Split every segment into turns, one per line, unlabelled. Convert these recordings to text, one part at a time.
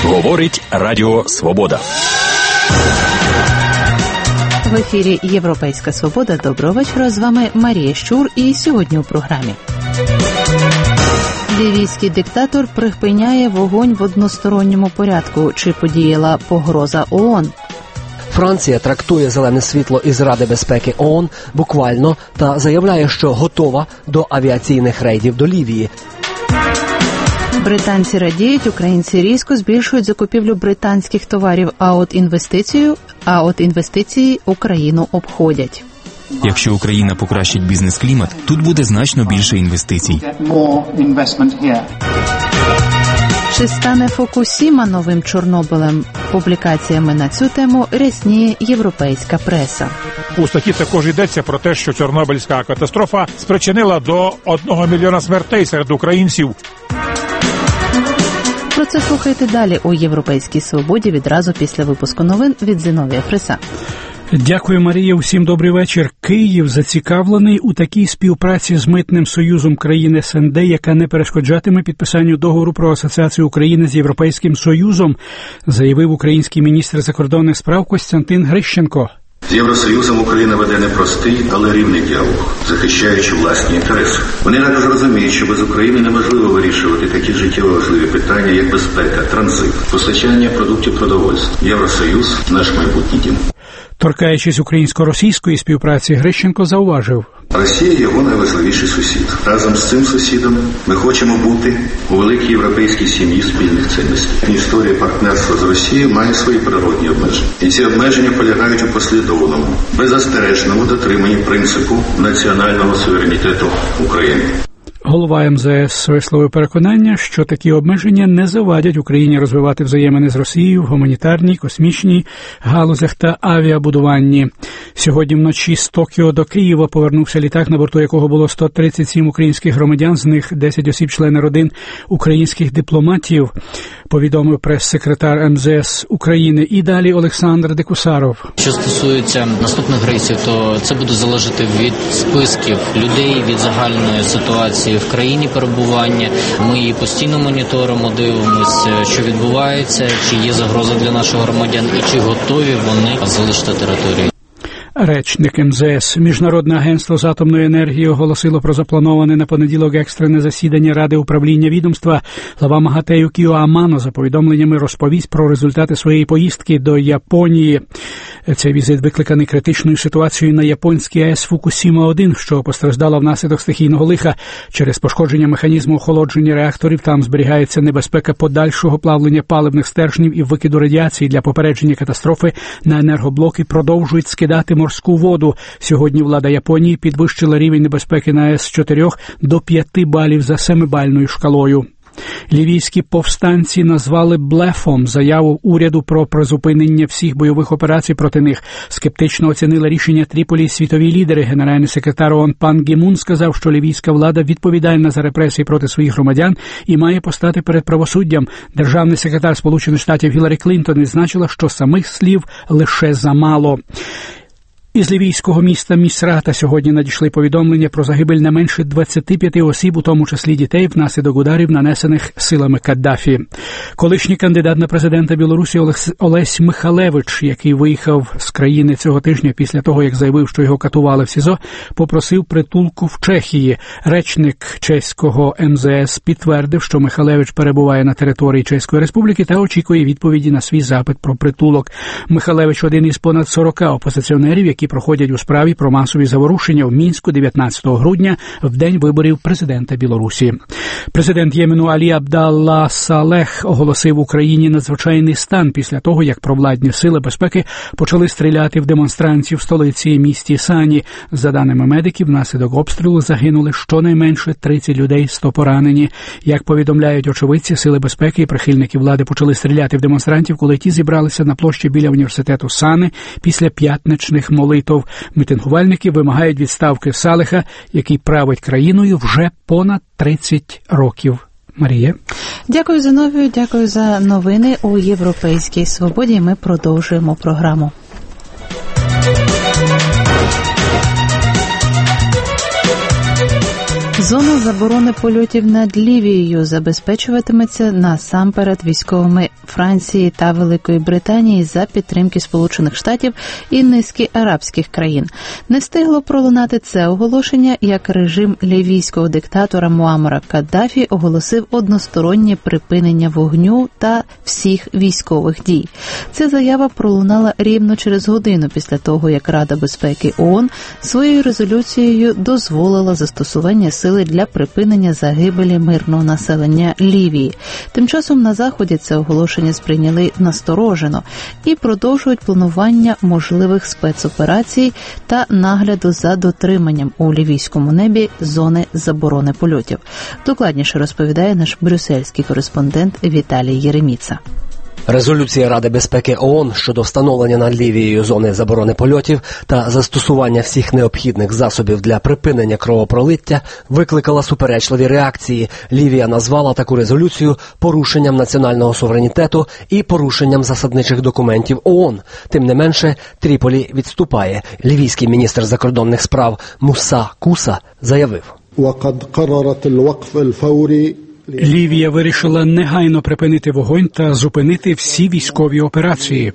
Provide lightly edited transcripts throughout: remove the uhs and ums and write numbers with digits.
Говорить Радіо Свобода.
В ефірі Європейська Свобода. Доброго вечора. З вами Марія Щур. І сьогодні у програмі. Лівійський диктатор припиняє вогонь в односторонньому порядку. Чи подіяла погроза ООН?
Франція трактує зелене світло із Ради безпеки ООН буквально та заявляє, що готова до авіаційних рейдів до Лівії.
Британці радіють, українці різко збільшують закупівлю британських товарів, а от інвестиції Україну обходять.
Якщо Україна покращить бізнес-клімат, тут буде значно більше інвестицій.
Чи стане Фукусіма новим Чорнобилем? Публікаціями на цю тему рясніє європейська преса.
У статті також йдеться про те, що Чорнобильська катастрофа спричинила до 1 мільйона смертей серед українців.
Про це слухайте далі у «Європейській свободі» відразу після випуску новин від Зіновія Фриса.
Дякую, Марія. Усім добрий вечір. Київ зацікавлений у такій співпраці з Митним союзом країн СНД, яка не перешкоджатиме підписанню договору про асоціацію України з Європейським Союзом, заявив український міністр закордонних справ Костянтин Грищенко.
З Євросоюзом Україна веде непростий, але рівний діалог, захищаючи власні інтереси. Вони також розуміють, що без України неможливо вирішувати такі життєво важливі питання, як безпека, транзит, постачання продуктів продовольства. Євросоюз – наш майбутній дім.
Торкаючись українсько-російської співпраці, Грищенко зауважив.
Росія – його найважливіший сусід. Разом з цим сусідом ми хочемо бути у великій європейській сім'ї спільних цінностей. Історія партнерства з Росією має свої природні обмеження. І ці обмеження полягають у послідовному, беззастережному дотриманні принципу національного суверенітету України.
Голова МЗС висловив переконання, що такі обмеження не завадять Україні розвивати взаємини з Росією в гуманітарній, космічній галузях та авіабудуванні. Сьогодні вночі з Токіо до Києва повернувся літак, на борту якого було 137 українських громадян, з них 10 осіб члени родин українських дипломатів, повідомив прес-секретар МЗС України. І далі Олександр Декусаров.
Що стосується наступних рейсів, то це буде залежати від списків людей, від загальної ситуації в країні перебування. Ми її постійно моніторимо, дивимося, що відбувається, чи є загроза для наших громадян і чи готові вони залишити територію.
Речник МЗС. Міжнародне агентство з атомної енергії оголосило про заплановане на понеділок екстрене засідання Ради управління відомства. Глава МАГАТЕ Юкіо Амано за повідомленнями розповість про результати своєї поїздки до Японії. Цей візит викликаний критичною ситуацією на японській АЕС Фукусіма-1, що постраждала внаслідок стихійного лиха. Через пошкодження механізму охолодження реакторів там зберігається небезпека подальшого плавлення паливних стержнів і викиду радіації. Для попередження катастрофи на енергоблоки продовжують скидати морську воду. Сьогодні влада Японії підвищила рівень небезпеки на АЕС з 4 до 5 балів за 7-бальною шкалою. Лівійські повстанці назвали блефом заяву уряду про призупинення всіх бойових операцій проти них. Скептично оцінили рішення Тріполі світові лідери. Генеральний секретар ООН Пан Гі Мун сказав, що лівійська влада відповідальна за репресії проти своїх громадян і має постати перед правосуддям. Державний секретар Сполучених Штатів Гіларі Клінтон відзначила, що самих слів лише замало. Із лівійського міста Місрата сьогодні надійшли повідомлення про загибель не менше 25 осіб, у тому числі дітей, внаслідок ударів, нанесених силами Каддафі. Колишній кандидат на президента Білорусі Олесь Михалевич, який виїхав з країни цього тижня після того, як заявив, що його катували в СІЗО, попросив притулку в Чехії. Речник чеського МЗС підтвердив, що Михалевич перебуває на території Чеської Республіки та очікує відповіді на свій запит про притулок. Михалевич – один із понад 40 опозиціонерів, які проходять у справі про масові заворушення в Мінську 19 грудня, в день виборів президента Білорусі. Президент Ємену Алі Абдалла Салех оголосив Україні надзвичайний стан після того, як провладні сили безпеки почали стріляти в демонстрантів в столиці місті Сані. За даними медиків, внаслідок обстрілу загинули щонайменше 30 людей, 100 поранені. Як повідомляють очевидці, сили безпеки і прихильники влади почали стріляти в демонстрантів, коли ті зібралися на площі біля університету Сани після п'ятничних молитв. Мітингувальники вимагають відставки Салеха, який править країною вже понад 30 років. Марія.
Дякую, Зіновію, дякую за новини у «Європейській свободі». Ми продовжуємо програму. Зона заборони польотів над Лівією забезпечуватиметься насамперед військовими Франції та Великої Британії за підтримки Сполучених Штатів і низки арабських країн. Не встигло пролунати це оголошення, як режим лівійського диктатора Муаммара Каддафі оголосив одностороннє припинення вогню та всіх військових дій. Ця заява пролунала рівно через годину після того, як Рада безпеки ООН своєю резолюцією дозволила застосування сили для припинення загибелі мирного населення Лівії. Тим часом на Заході це оголошення сприйняли насторожено і продовжують планування можливих спецоперацій та нагляду за дотриманням у лівійському небі зони заборони польотів. Докладніше розповідає наш брюссельський кореспондент Віталій Єреміца.
Резолюція Ради безпеки ООН щодо встановлення над Лівією зони заборони польотів та застосування всіх необхідних засобів для припинення кровопролиття викликала суперечливі реакції. Лівія назвала таку резолюцію порушенням національного суверенітету і порушенням засадничих документів ООН. Тим не менше, Тріполі відступає. Лівійський міністр закордонних справ Муса Куса заявив:
Лівія вирішила негайно припинити вогонь та зупинити всі військові операції.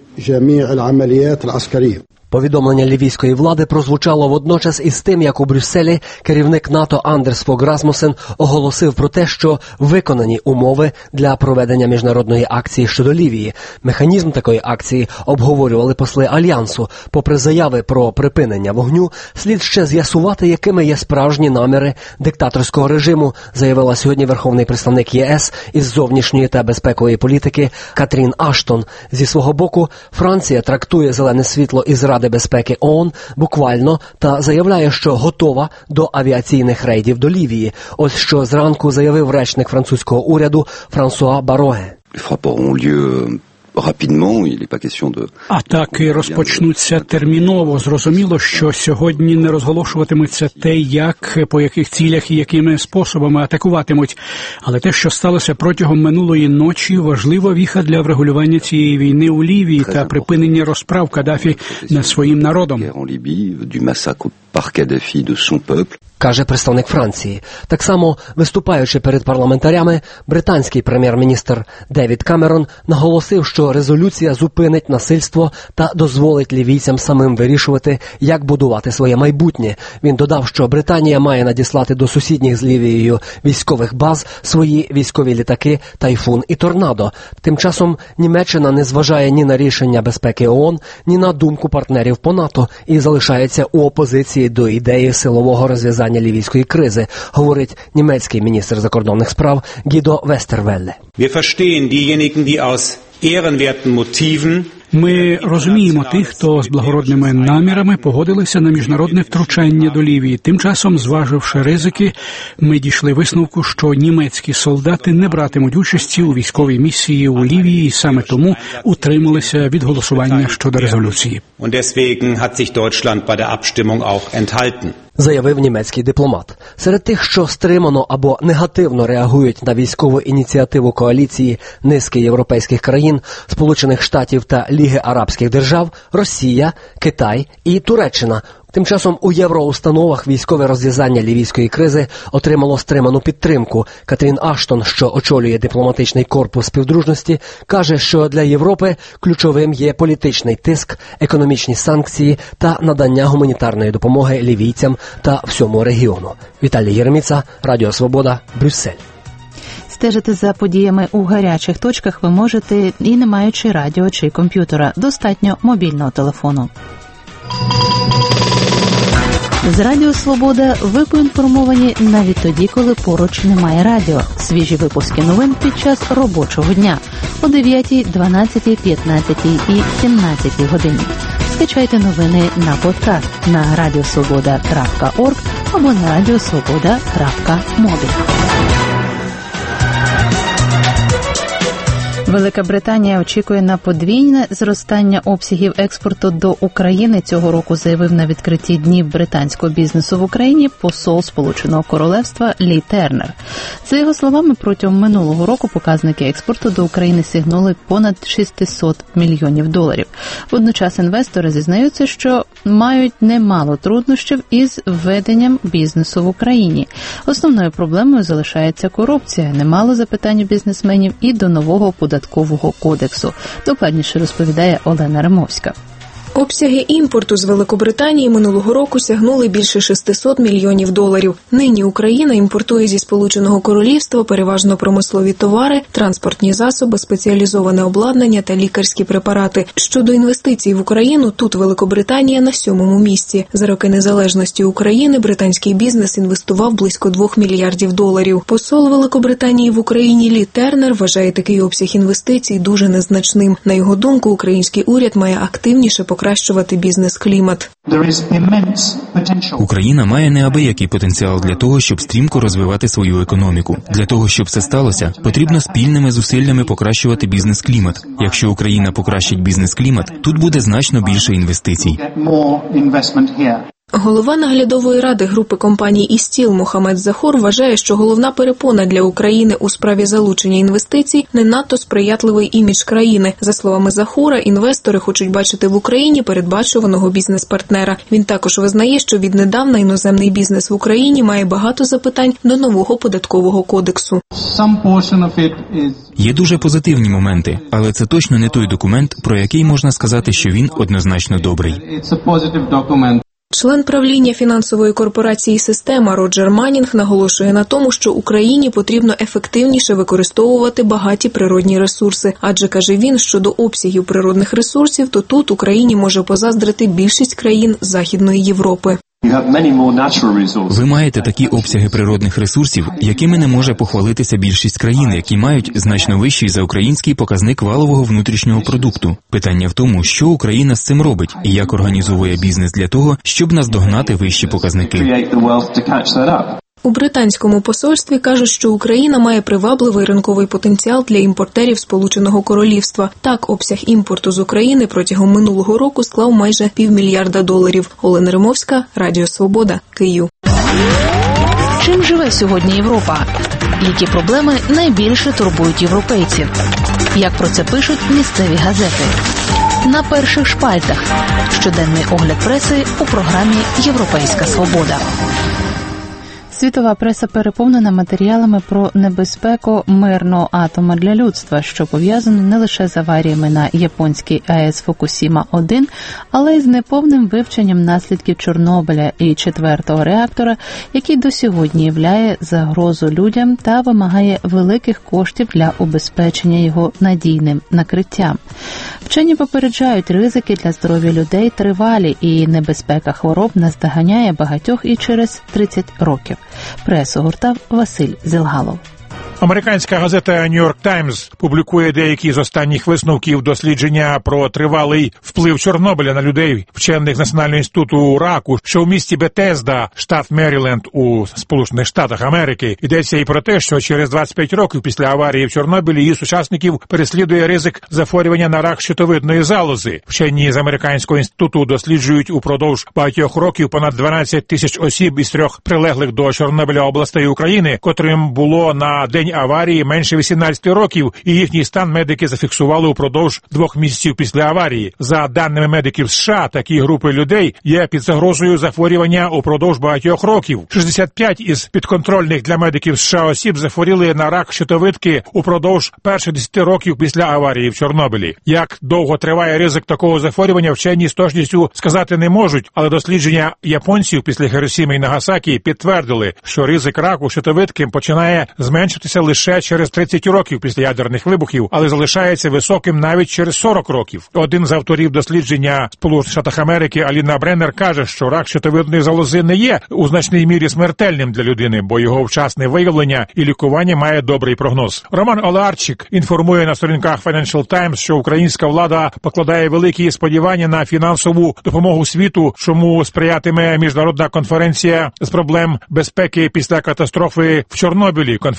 Повідомлення лівійської влади прозвучало водночас із тим, як у Брюсселі керівник НАТО Андерс Фог Расмусен оголосив про те, що виконані умови для проведення міжнародної акції щодо Лівії. Механізм такої акції обговорювали посли Альянсу. Попри заяви про припинення вогню, слід ще з'ясувати, якими є справжні наміри диктаторського режиму, заявила сьогодні верховний представник ЄС із зовнішньої та безпекової політики Катрін Аштон. Зі свого боку, Франція трактує зелене світло із Ради безпеки ООН буквально та заявляє, що готова до авіаційних рейдів до Лівії. Ось що зранку заявив речник французького уряду Франсуа Бароге.
Атаки розпочнуться терміново. Зрозуміло, що сьогодні не розголошуватиметься те, як, по яких цілях і якими способами атакуватимуть. Але те, що сталося протягом минулої ночі, важлива віха для врегулювання цієї війни у Лівії та припинення розправ Каддафі над своїм народом.
Каже представник Франції. Так само, виступаючи перед парламентарями, британський прем'єр-міністр Девід Камерон наголосив, що резолюція зупинить насильство та дозволить лівійцям самим вирішувати, як будувати своє майбутнє. Він додав, що Британія має надіслати до сусідніх з Лівією військових баз свої військові літаки «Тайфун» і «Торнадо». Тим часом Німеччина не зважає ні на рішення безпеки ООН, ні на думку партнерів по НАТО і залишається у опозиції до ідеї силового розв'язання лівійської кризи, говорить німецький міністр закордонних справ Гідо Вестервелле.
Ми розуміємо тих, хто з благородними намірами погодилися на міжнародне втручання до Лівії. Тим часом, зваживши ризики, ми дійшли висновку, що німецькі солдати не братимуть участі у військовій місії у Лівії і саме тому утрималися від голосування щодо резолюції.
Заявив німецький дипломат. Серед тих, що стримано або негативно реагують на військову ініціативу коаліції низки європейських країн, Сполучених Штатів та Ліги Арабських Держав, Росія, Китай і Туреччина. Тим часом у євроустановах військове розв'язання лівійської кризи отримало стриману підтримку. Катрін Аштон, що очолює дипломатичний корпус співдружності, каже, що для Європи ключовим є політичний тиск, економічні санкції та надання гуманітарної допомоги лівійцям та всьому регіону. Віталій Єреміца, Радіо Свобода, Брюссель.
Стежити за подіями у гарячих точках ви можете і не маючи радіо чи комп'ютера. Достатньо мобільного телефону. З Радіо Свобода ви поінформовані навіть тоді, коли поруч немає радіо. Свіжі випуски новин під час робочого дня о 9, 12, 15 і 17 годині. Скачайте новини на подкаст на radiosvoboda.org або на radiosvoboda.mobil. Велика Британія очікує на подвійне зростання обсягів експорту до України. Цього року заявив на відкритті Днів британського бізнесу в Україні посол Сполученого Королевства Лі Тернер. За його словами, протягом минулого року показники експорту до України сягнули понад $600 мільйонів. Водночас інвестори зізнаються, що мають немало труднощів із введенням бізнесу в Україні. Основною проблемою залишається корупція, немало запитань у бізнесменів і до нового податкового кодексу. Докладніше розповідає Олена Римовська.
Обсяги імпорту з Великобританії минулого року сягнули більше $600 мільйонів. Нині Україна імпортує зі Сполученого Королівства переважно промислові товари, транспортні засоби, спеціалізоване обладнання та лікарські препарати. Щодо інвестицій в Україну, тут Великобританія на 7-му місці. За роки незалежності України британський бізнес інвестував близько $2 мільярдів. Посол Великобританії в Україні Лі Тернер вважає такий обсяг інвестицій дуже незначним. На його думку, український уряд має активніше покращувати бізнес-клімат.
Україна має неабиякий потенціал для того, щоб стрімко розвивати свою економіку. Для того, щоб це сталося, потрібно спільними зусиллями покращувати бізнес-клімат. Якщо Україна покращить бізнес-клімат, тут буде значно більше інвестицій.
Голова наглядової ради групи компаній «Істіл» Мохамед Захур вважає, що головна перепона для України у справі залучення інвестицій – не надто сприятливий імідж країни. За словами Захура, інвестори хочуть бачити в Україні передбачуваного бізнес-партнера. Він також визнає, що віднедавна іноземний бізнес в Україні має багато запитань до нового податкового кодексу.
Є дуже позитивні моменти, але це точно не той документ, про який можна сказати, що він однозначно добрий.
Член правління фінансової корпорації «Система» Роджер Маннінг наголошує на тому, що Україні потрібно ефективніше використовувати багаті природні ресурси. Адже, каже він, щодо обсягів природних ресурсів, то тут Україні може позаздрити більшість країн Західної Європи.
Ви маєте такі обсяги природних ресурсів, якими не може похвалитися більшість країн, які мають значно вищий за український показник валового внутрішнього продукту. Питання в тому, що Україна з цим робить і як організовує бізнес для того, щоб наздогнати вищі показники.
У британському посольстві кажуть, що Україна має привабливий ринковий потенціал для імпортерів Сполученого Королівства. Так, обсяг імпорту з України протягом минулого року склав майже $500 мільярда. Олена Римовська, Радіо Свобода, Київ.
Чим живе сьогодні Європа? Які проблеми найбільше турбують європейців? Як про це пишуть місцеві газети? На перших шпальтах. Щоденний огляд преси у програмі «Європейська свобода». Світова преса переповнена матеріалами про небезпеку мирного атому для людства, що пов'язано не лише з аваріями на японській АЕС Фукусіма-1, але й з неповним вивченням наслідків Чорнобиля і 4-го реактора, який до сьогодні являє загрозу людям та вимагає великих коштів для убезпечення його надійним накриттям. Вчені попереджають, ризики для здоров'я людей тривалі, і небезпека хвороб наздоганяє багатьох і через 30 років. Пресу гуртав Василь Зілгалов.
Американська газета «Нью-Йорк Таймс» публікує деякі з останніх висновків дослідження про тривалий вплив Чорнобиля на людей вчених з Національного інституту раку, що в місті Бетезда, штат Меріленд у Сполучених Штатах Америки. Йдеться і про те, що через 25 років після аварії в Чорнобилі її сучасників переслідує ризик захворювання на рак щитовидної залози. Вчені з Американського інституту досліджують упродовж багатьох років понад 12 тисяч осіб із 3 прилеглих до Чорнобиля областей України, котрим було на день аварії менше 18 років, і їхній стан медики зафіксували упродовж 2 місяців після аварії. За даними медиків США, такі групи людей є під загрозою захворювання упродовж багатьох років. 65 із підконтрольних для медиків США осіб захворіли на рак щитовидки упродовж перших 10 років після аварії в Чорнобилі. Як довго триває ризик такого захворювання, вчені з точністю сказати не можуть, але дослідження японців після Хіросіми і Нагасакі підтвердили, що ризик раку щитовидки починає зменшитися лише через 30 років після ядерних вибухів, але залишається високим навіть через 40 років. Один з авторів дослідження Сполучених Штатів Америки Аліна Бреннер каже, що рак щитовидної залози не є у значній мірі смертельним для людини, бо його вчасне виявлення і лікування має добрий прогноз. Роман Оларчик інформує на сторінках Financial Times, що українська влада покладає великі сподівання на фінансову допомогу світу, чому сприятиме міжнародна конференція з проблем безпеки після катастрофи в Чорнобилі. Конференція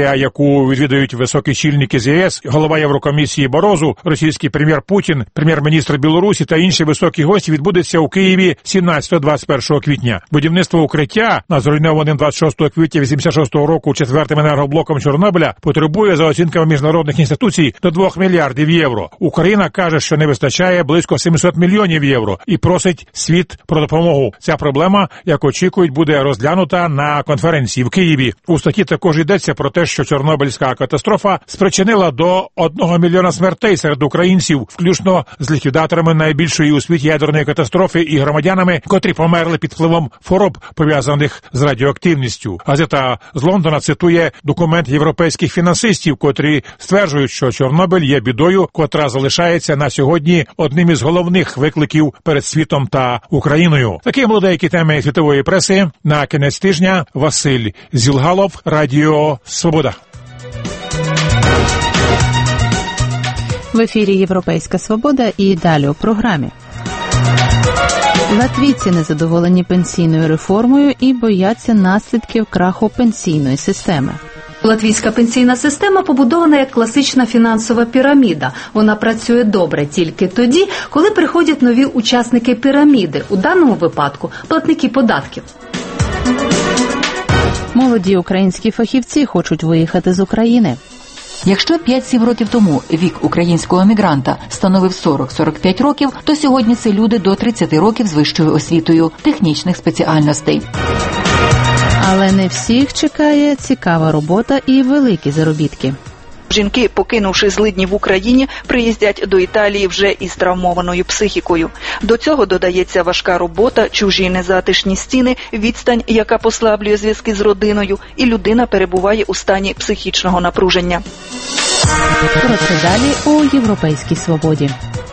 подія, яку відвідують високі чільники з ЄС, голова Єврокомісії Борозу, російський прем'єр Путін, прем'єр-міністр Білорусі та інші високі гості, відбудеться у Києві 17-21 квітня. Будівництво укриття на зруйнованим 26 квітня 86 року 4-м енергоблоком Чорнобиля потребує, за оцінками міжнародних інституцій, до 2 мільярдів євро. Україна каже, що не вистачає близько 700 мільйонів євро і просить світ про допомогу. Ця проблема, як очікують, буде розглянута на конференції в Києві. У статті також йдеться про те, що Чорнобильська катастрофа спричинила до 1 мільйона смертей серед українців, включно з ліквідаторами найбільшої у світі ядерної катастрофи і громадянами, котрі померли під впливом хвороб, пов'язаних з радіоактивністю. Газета з Лондона цитує документ європейських фінансистів, котрі стверджують, що Чорнобиль є бідою, котра залишається на сьогодні одним із головних викликів перед світом та Україною. Такі були деякі теми світової преси. На кінець тижня Василь Зілгалов, Радіо Свобода.
В ефірі «Європейська свобода» і далі у програмі. Латвійці незадоволені пенсійною реформою і бояться наслідків краху пенсійної системи.
Латвійська пенсійна система побудована як класична фінансова піраміда. Вона працює добре тільки тоді, коли приходять нові учасники піраміди, у даному випадку платники податків.
Молоді українські фахівці хочуть виїхати з України.
Якщо 5-7 років тому вік українського емігранта становив 40-45 років, то сьогодні це люди до 30 років з вищою освітою технічних спеціальностей.
Але не всіх чекає цікава робота і великі заробітки.
Жінки, покинувши злидні в Україні, приїздять до Італії вже із травмованою психікою. До цього додається важка робота, чужі незатишні стіни, відстань, яка послаблює зв'язки з родиною, і людина перебуває у стані психічного напруження.
Про це далі у «Європейській свободі».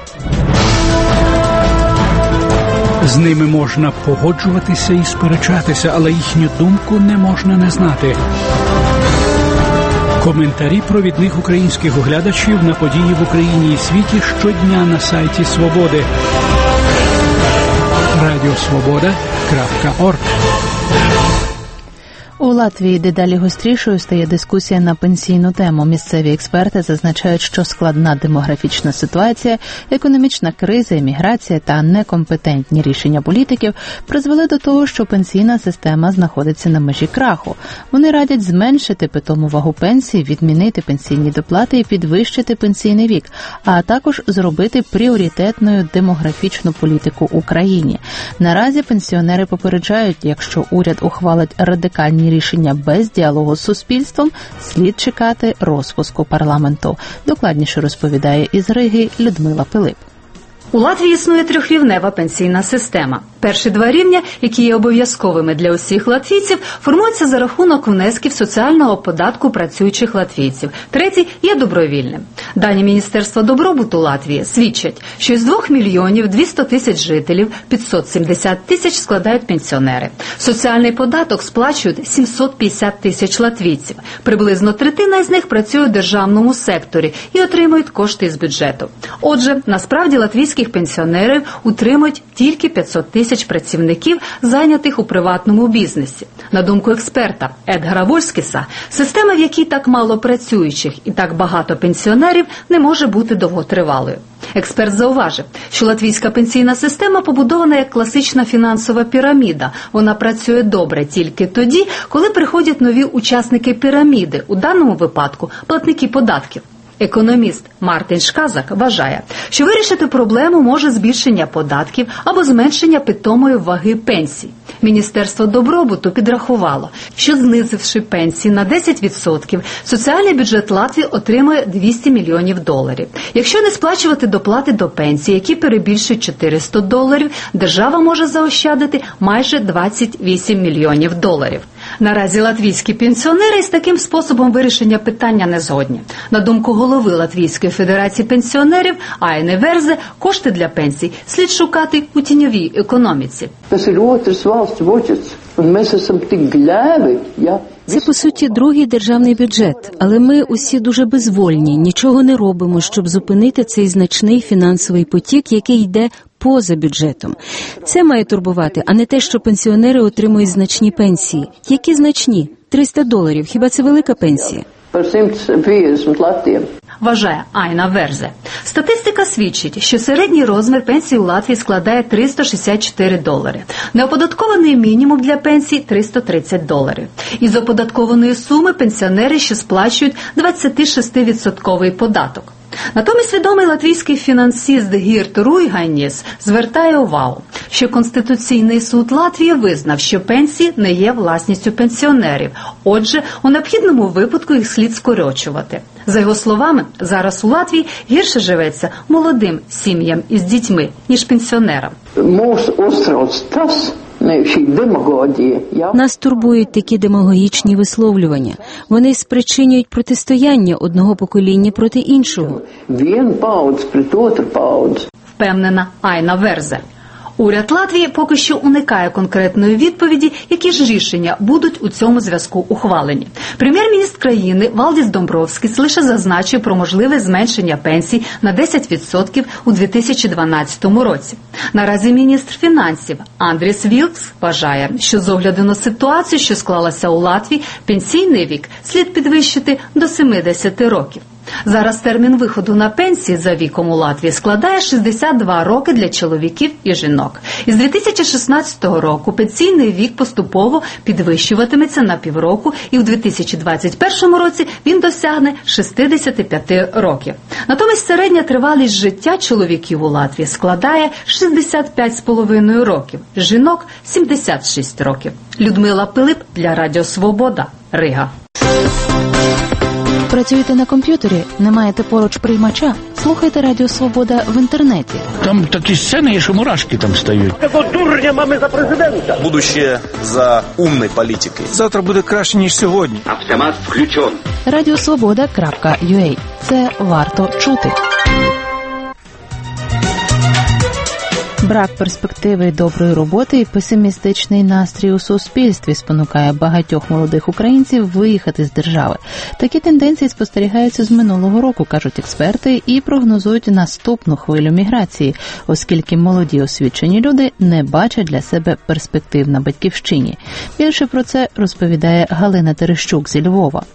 З ними можна погоджуватися і сперечатися, але їхню думку не можна не знати. Коментарі провідних українських оглядачів на події в Україні і світі щодня на сайті Свободи. Радіосвобода.орг.
У Латвії дедалі гострішою стає дискусія на пенсійну тему. Місцеві експерти зазначають, що складна демографічна ситуація, економічна криза, еміграція та некомпетентні рішення політиків призвели до того, що пенсійна система знаходиться на межі краху. Вони радять зменшити питому вагу пенсії, відмінити пенсійні доплати і підвищити пенсійний вік, а також зробити пріоритетною демографічну політику у країні. Наразі пенсіонери попереджають, якщо уряд ухвалить радикальні рішення без діалогу з суспільством, слід чекати розпуску парламенту. Докладніше розповідає із Риги Людмила Пилип.
У Латвії існує трьохрівнева пенсійна система. Перші два рівня, які є обов'язковими для усіх латвійців, формуються за рахунок внесків соціального податку працюючих латвійців. Третій є добровільним. Дані Міністерства добробуту Латвії свідчать, що із 2 мільйонів 200 тисяч жителів 570 тисяч складають пенсіонери. Соціальний податок сплачують 750 тисяч латвійців. Приблизно третина з них працює у державному секторі і отримують кошти з бюджету. Отже, насправді латвійських пенсіонерів утримують тільки 500 тисяч працівників, зайнятих у приватному бізнесі. На думку експерта Едгара Вольскіса, система, в якій так мало працюючих і так багато пенсіонерів, не може бути довготривалою. Експерт зауважив, що латвійська пенсійна система побудована як класична фінансова піраміда. Вона працює добре тільки тоді, коли приходять нові учасники піраміди, у даному випадку платники податків. Економіст Мартин Шказак вважає, що вирішити проблему може збільшення податків або зменшення питомої ваги пенсій. Міністерство добробуту підрахувало, що знизивши пенсії на 10%, соціальний бюджет Латвії отримує 200 мільйонів доларів. Якщо не сплачувати доплати до пенсії, які перебільшують 400 доларів, держава може заощадити майже 28 мільйонів доларів. Наразі латвійські пенсіонери із таким способом вирішення питання не згодні. На думку голови Латвійської федерації пенсіонерів Айне Верзе, кошти для пенсій слід шукати у тіньовій економіці.
Це, по суті, другий державний бюджет, але ми усі дуже безвольні, нічого не робимо, щоб зупинити цей значний фінансовий потік, який йде поза бюджетом. Це має турбувати, а не те, що пенсіонери отримують значні пенсії. Які значні? $300. Хіба це велика пенсія?
Вважає Айна Верзе. Статистика свідчить, що середній розмір пенсії у Латвії складає $364. Неоподаткований мінімум для пенсій – $330. Із оподаткованої суми пенсіонери ще сплачують 26% податок. Натомість відомий латвійський фінансист Гірт Руйганіс звертає увагу, що Конституційний суд Латвії визнав, що пенсії не є власністю пенсіонерів. Отже, у необхідному випадку їх слід скорочувати. За його словами, зараз у Латвії гірше живеться молодим сім'ям із дітьми, ніж пенсіонерам.
Нас турбують такі демагогічні висловлювання. Вони спричинюють протистояння одного покоління проти іншого.
Впевнена Айна Верзе. Уряд Латвії поки що уникає конкретної відповіді, які ж рішення будуть у цьому зв'язку ухвалені. Прем'єр-міністр країни Валдіс Домбровскіс лише зазначив про можливе зменшення пенсій на 10% у 2012 році. Наразі міністр фінансів Андріс Вілкс вважає, що з огляду на ситуацію, що склалася у Латвії, пенсійний вік слід підвищити до 70 років. Зараз термін виходу на пенсії за віком у Латвії складає 62 роки для чоловіків і жінок. Із 2016 року пенсійний вік поступово підвищуватиметься на півроку, і в 2021 році він досягне 65 років. Натомість середня тривалість життя чоловіків у Латвії складає 65,5 років, жінок – 76 років. Людмила Пилип для Радіо Свобода, Рига.
Працюєте на комп'ютері? Не маєте поруч приймача? Слухайте Радіо Свобода в інтернеті.
Там такі сцени, що мурашки там стають.
Такого дурня мами за президента.
Будущее за умной політикою.
Завтра буде краще, ніж сьогодні.
Автомат включен.
Radiosvoboda.ua. Це варто чути. Брак перспективи доброї роботи і песимістичний настрій у суспільстві спонукає багатьох молодих українців виїхати з держави. Такі тенденції спостерігаються з минулого року, кажуть експерти, і прогнозують наступну хвилю міграції, оскільки молоді освічені люди не бачать для себе перспектив на батьківщині. Більше про це розповідає Галина Терещук зі Львова.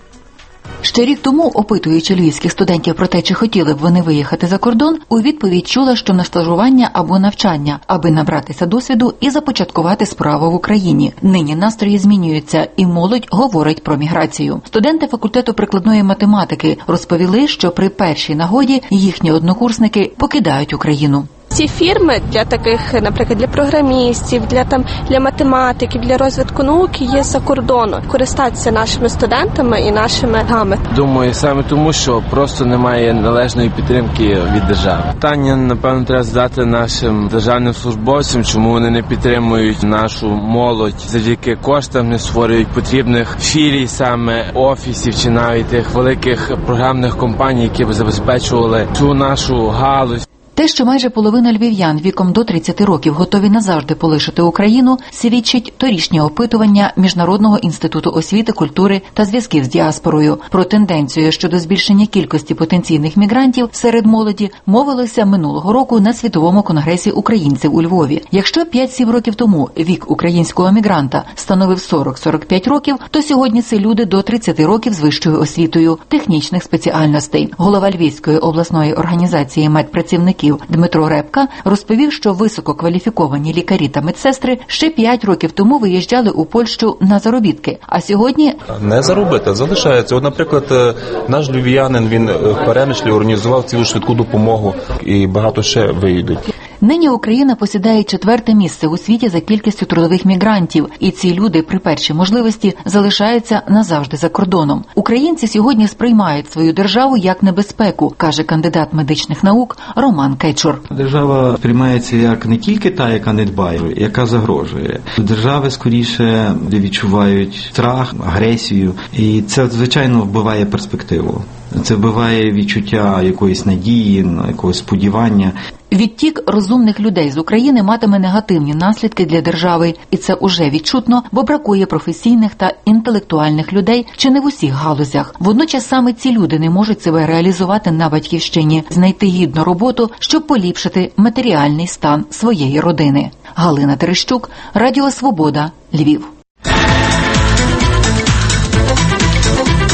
Ще рік тому, опитуючи львівських студентів про те, чи хотіли б вони виїхати за кордон, у відповідь чула, що на стажування або навчання, аби набратися досвіду і започаткувати справу в Україні. Нині настрої змінюються, і молодь говорить про міграцію. Студенти факультету прикладної математики розповіли, що при першій нагоді їхні однокурсники покидають Україну.
Ці фірми для таких, наприклад, для програмістів, для математиків, для розвитку науки є за кордону. Користатися нашими студентами і нашими гами.
Думаю, саме тому, що просто немає належної підтримки від держави. Питання, напевно, треба задати нашим державним службовцям, чому вони не підтримують нашу молодь. Завдяки коштам не створюють потрібних філій, саме офісів чи навіть тих великих програмних компаній, які б забезпечували цю нашу галузь.
Те, що майже половина львів'ян віком до 30 років готові назавжди полишити Україну, свідчить торішнє опитування Міжнародного інституту освіти, культури та зв'язків з діаспорою. Про тенденцію щодо збільшення кількості потенційних мігрантів серед молоді мовилося минулого року на Світовому конгресі українців у Львові. Якщо 5-7 років тому вік українського мігранта становив 40-45 років, то сьогодні це люди до 30 років з вищою освітою, технічних спеціальностей. Голова Львівської обласної організації медпрацівників Дмитро Репка розповів, що висококваліфіковані лікарі та медсестри ще 5 років тому виїжджали у Польщу на заробітки, а сьогодні
не заробити, залишається. От, наприклад, наш львів'янин, він в Перемишлі організував цілу швидку допомогу і багато ще виїдуть.
Нині Україна посідає 4-те місце у світі за кількістю трудових мігрантів, і ці люди при першій можливості залишаються назавжди за кордоном. Українці сьогодні сприймають свою державу як небезпеку, каже кандидат медичних наук Роман Кечур.
Держава сприймається як не тільки та, яка не дбає, яка загрожує. Держави скоріше відчувають страх, агресію, і це, звичайно, вбиває перспективу. Це вбиває відчуття якоїсь надії, якогось сподівання.
Відтік розумних людей з України матиме негативні наслідки для держави, і це уже відчутно, бо бракує професійних та інтелектуальних людей чи не в усіх галузях. Водночас саме ці люди не можуть себе реалізувати на батьківщині, знайти гідну роботу, щоб поліпшити матеріальний стан своєї родини. Галина Терещук, Радіо Свобода, Львів.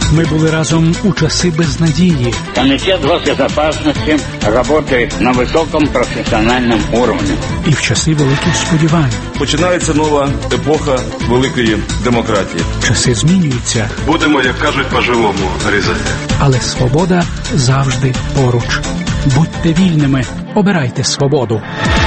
Ми були разом у часи безнадії.
Комитет госбезопасности работает на высоком профессиональном уровне.
І в часи великих сподівань.
Починається нова епоха великої демократії.
Часи змінюються.
Будемо, як кажуть, по-живому різати.
Але свобода завжди поруч. Будьте вільними, обирайте свободу.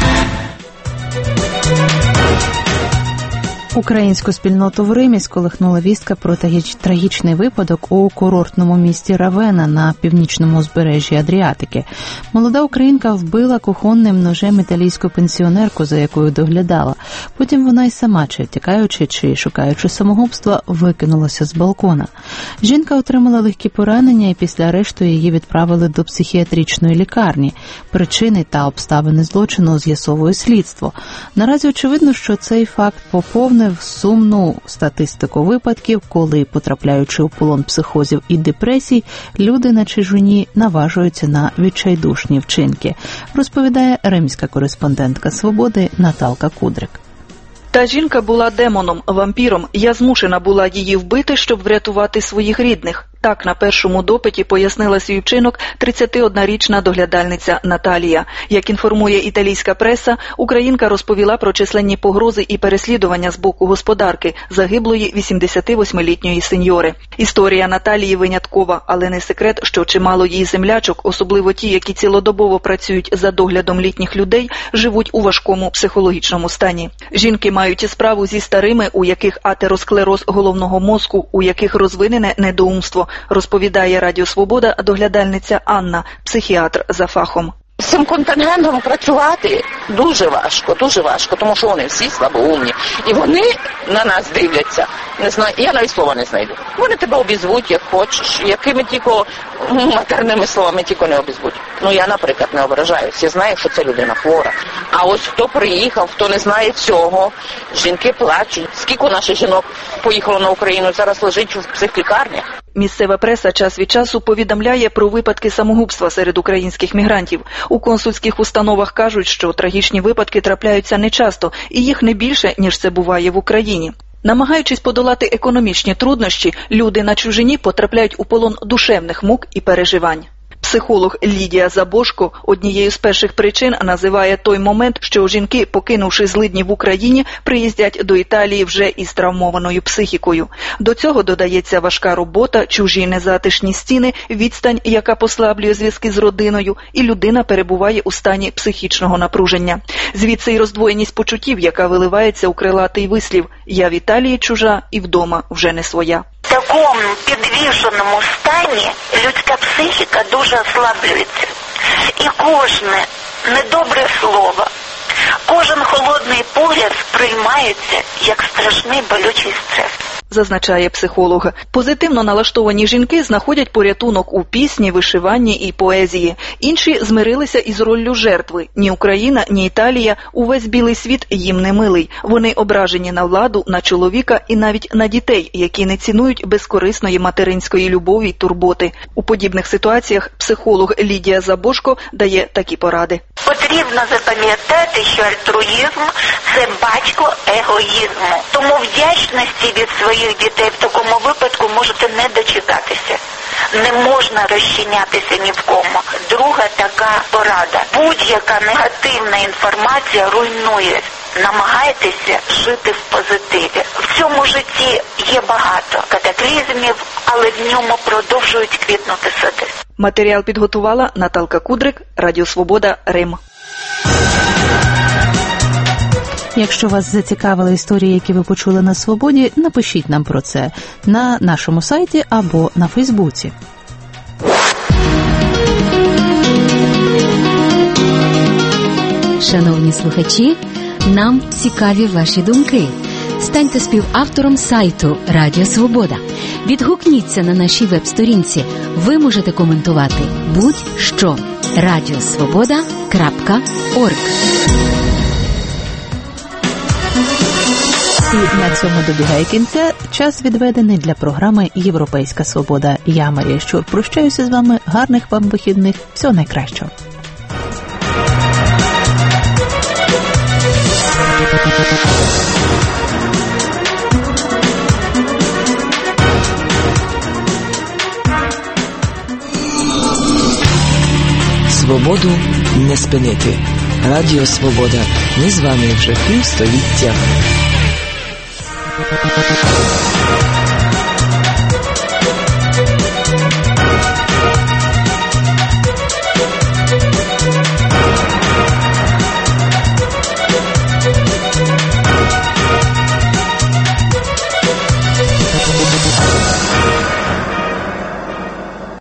Українську спільноту в Римі сколихнула вістка про трагічний випадок у курортному місті Равена на північному узбережжі Адріатики. Молода українка вбила кухонним ножем італійську пенсіонерку, за якою доглядала. Потім вона й сама, чи втікаючи, чи шукаючи самогубства, викинулася з балкона. Жінка отримала легкі поранення і після арешту її відправили до психіатричної лікарні. Причини та обставини злочину з'ясовує слідство. Наразі очевидно, що цей факт поповнив сумну статистику випадків, коли, потрапляючи у полон психозів і депресій, люди на чужині наважуються на відчайдушні вчинки, розповідає римська кореспондентка «Свободи» Наталка Кудрик.
Та жінка була демоном, вампіром. Я змушена була її вбити, щоб врятувати своїх рідних. Так на першому допиті пояснила свій вчинок 31-річна доглядальниця Наталія. Як інформує італійська преса, українка розповіла про численні погрози і переслідування з боку господарки, загиблої 88-літньої сеньори. Історія Наталії виняткова, але не секрет, що чимало її землячок, особливо ті, які цілодобово працюють за доглядом літніх людей, живуть у важкому психологічному стані. Жінки мають справу зі старими, у яких атеросклероз головного мозку, у яких розвинене недоумство, розповідає Радіо Свобода доглядальниця Анна, психіатр за фахом.
З цим контингентом працювати дуже важко, тому що вони всі слабоумні. І вони на нас дивляться. Не знаю, я навіть слова не знайду. Вони тебе обізвуть, як хочеш, якими тільки матерними словами тільки не обізвуть. Ну, я, наприклад, не ображаюсь. Я знаю, що це людина хвора. А ось хто приїхав, хто не знає цього, жінки плачуть. Скільки наших жінок поїхало на Україну, зараз лежить в психлікарнях.
Місцева преса час від часу повідомляє про випадки самогубства серед українських мігрантів. У консульських установах кажуть, що трагічні випадки трапляються нечасто, і їх не більше, ніж це буває в Україні. Намагаючись подолати економічні труднощі, люди на чужині потрапляють у полон душевних мук і переживань. Психолог Лідія Забошко однією з перших причин називає той момент, що жінки, покинувши злидні в Україні, приїздять до Італії вже із травмованою психікою. До цього додається важка робота, чужі незатишні стіни, відстань, яка послаблює зв'язки з родиною, і людина перебуває у стані психічного напруження. Звідси й роздвоєність почуттів, яка виливається у крилатий вислів «Я в Італії чужа і вдома вже не своя».
В такому підвішеному стані людська психіка дуже ослаблюється. І кожне недобре слово, кожен холодний погляд сприймається як страшний болючий стрес.
Зазначає психолог. Позитивно налаштовані жінки знаходять порятунок у пісні, вишиванні і поезії. Інші змирилися із роллю жертви. Ні Україна, ні Італія, увесь білий світ їм не милий. Вони ображені на владу, на чоловіка і навіть на дітей, які не цінують безкорисної материнської любові й турботи. У подібних ситуаціях психолог Лідія Забошко дає такі поради.
Потрібно запам'ятати, що альтруїзм – це батько егоїзму. Тому вдячності від своїх дітей в такому випадку можете не дочекатися. Не можна розчинятися ні в кому. Друга така порада. Будь-яка негативна інформація руйнує. Намагайтеся жити в позитиві. В цьому житті є багато катаклізмів, але в ньому продовжують квітнути сади.
Матеріал підготувала Наталка Кудрик, Радіо Свобода, Рим.
Якщо вас зацікавили історії, які ви почули на Свободі, напишіть нам про це на нашому сайті або на Фейсбуці.
Шановні слухачі, нам цікаві ваші думки. Станьте співавтором сайту Радіо Свобода. Відгукніться на нашій веб-сторінці. Ви можете коментувати будь-що. radiosvoboda.org.
І на цьому добігає кінця час, відведений для програми «Європейська свобода». Я, Марія Щур, прощаюся з вами. Гарних вам вихідних. Всього найкращого.
Свободу не спинити. Радіо Свобода. Ми з вами вже півстоліття.